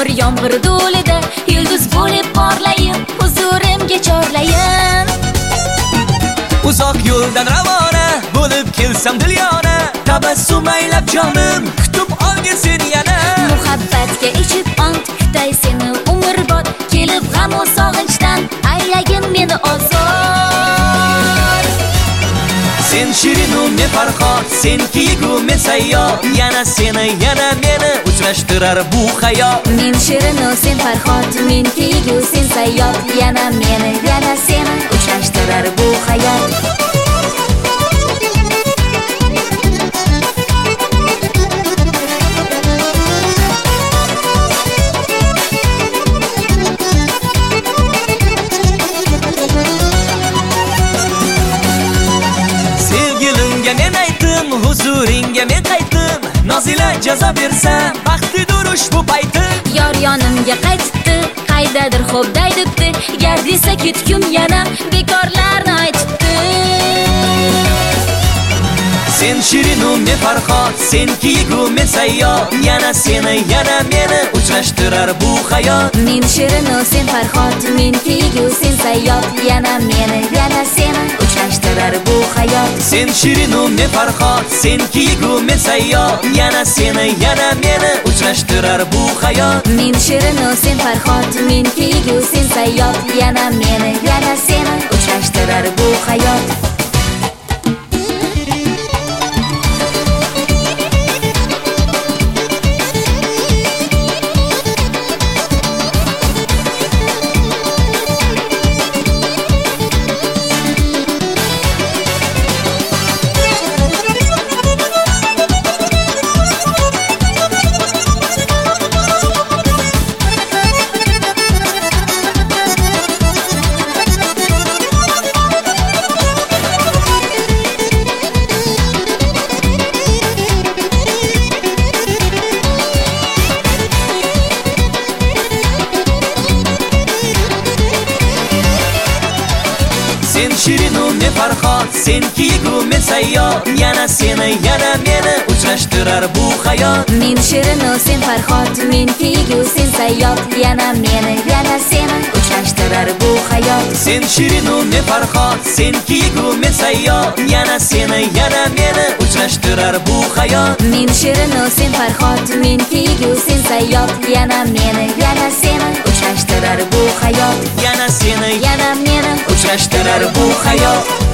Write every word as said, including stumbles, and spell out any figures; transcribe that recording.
Yağmur yomg'ir do'lida yulduz bo'lib porlayin, huzurimga chorlayin. Uzoq yo'ldan ravona bo'lib kelsam dilyona, tabassum aylab jonim kutib olgin sen yana. Muhabbatga ichib ont kutay seni umrbod, kelib g'am va sog'inchdan aylagin meni ozor. Sen shirin u men farhod, sen kiyik u men sayyor, yana seni yana meni uchrashtirar bu hayot. Men shirin u sen farhod, men kiyik u sen sayyor, yana meni yana seni uchrashtirar bu hayot. Huzuringa men qaytdim, nozila jazo bersam baxtli durush bu paytim. Yor yonimga qaytdi, qaydadir xo'p daydibdi, gar desa ketgum yana bekorlarni aytibdi. Sen shirin u men farhod, sen kiyik u men sayyor, yana seni yana meni uchrashtirar bu hayot. Men shirin u sen farhod, men kiyik u sen sayyor, yana meni yana seni uchrashtirar bu hayot. Sen shirin u men farhod, sen kiyik u men sayyor, yana seni yana meni uchrashtirar bu hayot. Men shirin u sen farhod, men kiyik u sen sayyor, yana meni yana seni uchrashtirar bu hayot. Sen shirin u men farhod, sen kiyik u men sayyor, yana seni yana meni uchrashtirar bu hayot. Men shirin u sen farhod, men kiyik u sen sayyor, yana meni yana seni uchrashtirar bu hayot. Sen shirin u men farhod, sen kiyik u men sayyor, yana seni yana meni uchrashtirar bu hayot. Men shirin u sen farhod, men kiyik u sen sayyor, yana meni yana seni uchrashtirar bu hayot. Yana seni yana meni uchrashtirar bu hayot.